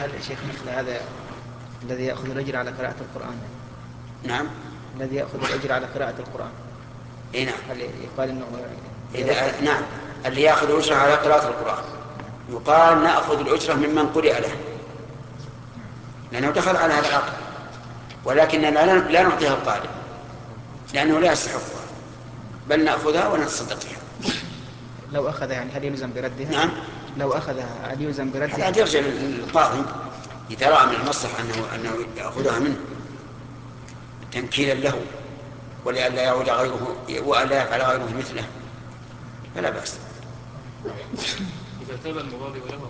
هل يا شيخ مثل هذا الذي يأخذ الأجر على قراءة القرآن؟ نعم. الذي يأخذ الأجر على قراءة القرآن، اي نعم. هل يقال إنه إذا نعم، اللي يأخذ أجرة على قراءة القرآن يقال نأخذ الأجرة ممن قرئ له، لأنه دخل على هذا العقد، ولكن لا نعطيها القارئ لأنه لا يستحقها، بل نأخذها ونتصدق بها. لو أخذ يعني هل يلزم بردها؟ نعم. لو أخذها هل يلزم هذا بردها؟ يرجع للقاضي إذا رأى من المصلحة أنه يأخذها منه تنكيلا له ولئلا يعود غيره وألا يفعل غيره مثله، فلا بأس. إذا تاب المضارب له